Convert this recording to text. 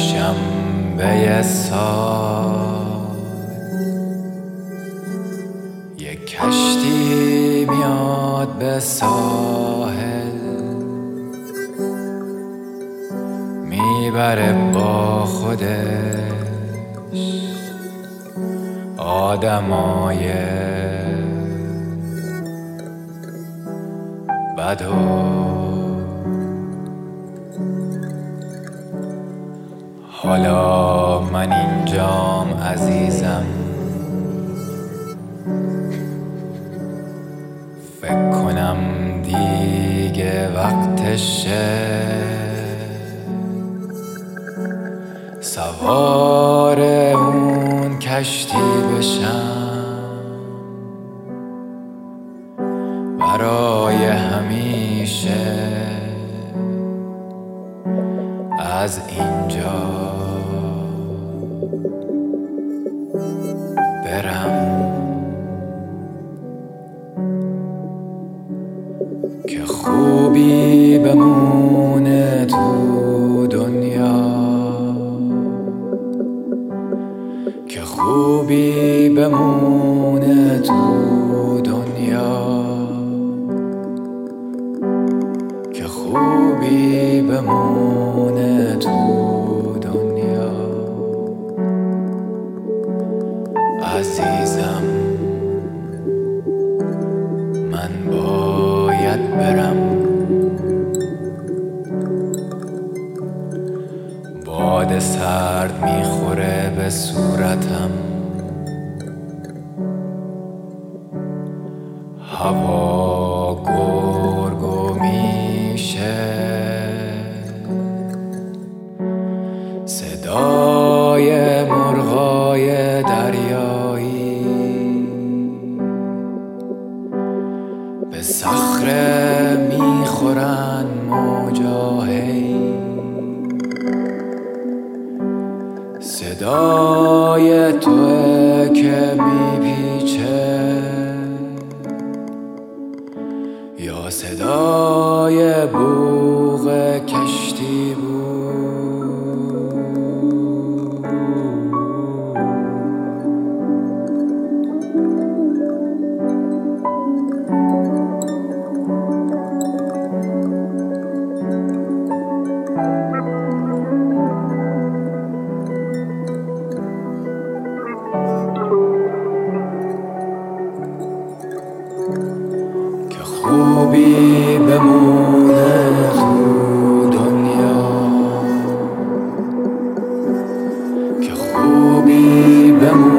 شنبه سال یک کشتی میاد به ساحل، میبره با خودش آدمای بد و حالا من اینجام عزیزم، فکر کنم دیگه وقتشه سوار اون کشتی بشم برای همیشه از اینجا برم که خوبی بمونه تو دنیا، که خوبی بمونه تو دنیا، که خوبی بمونه تو دنیا. عزیزم من باید برم، باد سرد میخوره به صورتم، هوا گرگو میشه، صدای مرغای دریایی به صخره میخورن موجاهی، صدای توئه که میپیچه یا صدای بوق کشتی بود. خوبی بمونه تو دنیا، که خوبی بمونه